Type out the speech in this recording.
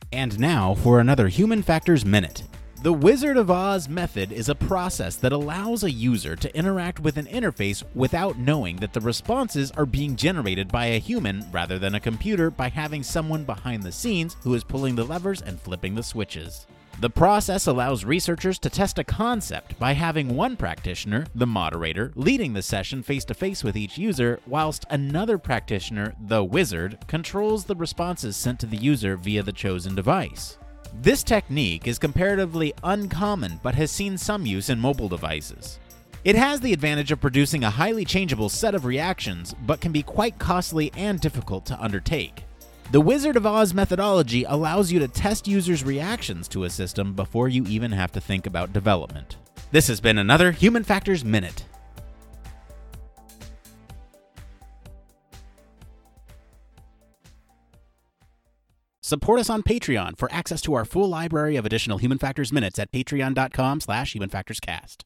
And now for another Human Factors Minute. The Wizard of Oz method is a process that allows a user to interact with an interface without knowing that the responses are being generated by a human rather than a computer by having someone behind the scenes who is pulling the levers and flipping the switches. The process allows researchers to test a concept by having one practitioner, the moderator, leading the session face-to-face with each user, whilst another practitioner, the wizard, controls the responses sent to the user via the chosen device. This technique is comparatively uncommon but has seen some use in mobile devices. It has the advantage of producing a highly changeable set of reactions, but can be quite costly and difficult to undertake. The Wizard of Oz methodology allows you to test users' reactions to a system before you even have to think about development. This has been another Human Factors Minute. Support us on Patreon for access to our full library of additional Human Factors Minutes at patreon.com/HumanFactorsCast.